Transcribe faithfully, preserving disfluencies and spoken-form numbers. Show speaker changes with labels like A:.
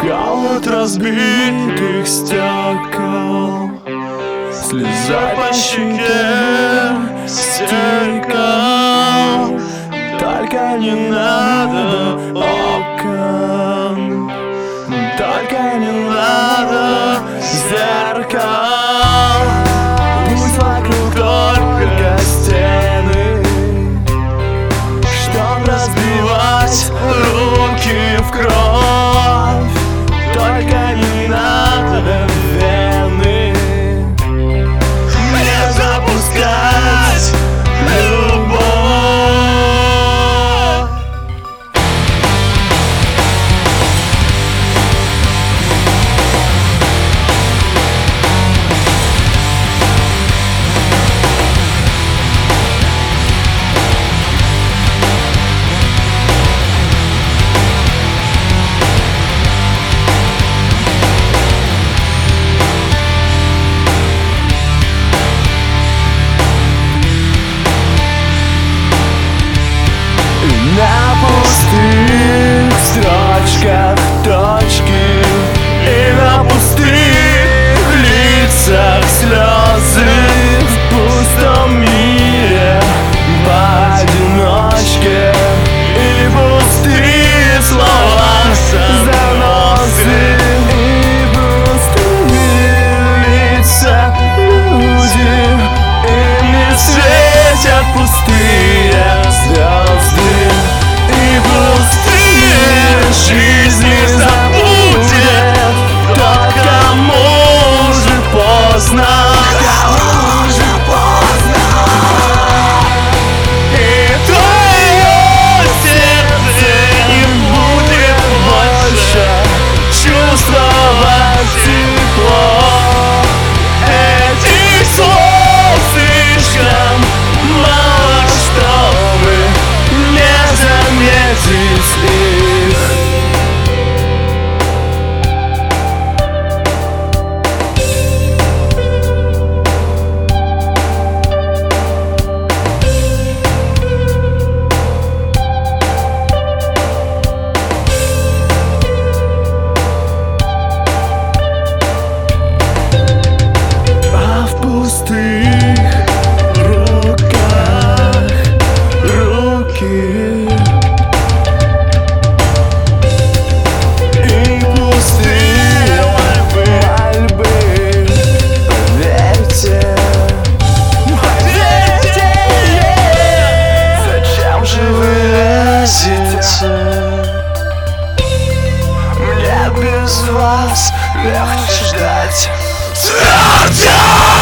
A: Холод разбитых стекол, слеза по щеке стекол. Только не надо окон, только не надо зеркал. Пусть вокруг только стены, чтоб разбивать руки в кровь. Только не надо вены мне запускать любовь. На пустых строчках точки и на пустых лицах слезы. В пустом мире поодиночке и пустые слова заносы. И пустые лица люди, им не светят пустые звезды. Жизни забудет тот, кому уже поздно, кому уже поздно. И твое сердце не будет больше чувствовать тепло. Этих слов слишком мало, чтобы не заметить их. Руках руки и пустые мольбы. Поверьте, поверьте, зачем же вы лезете? Мне без вас легче ждать.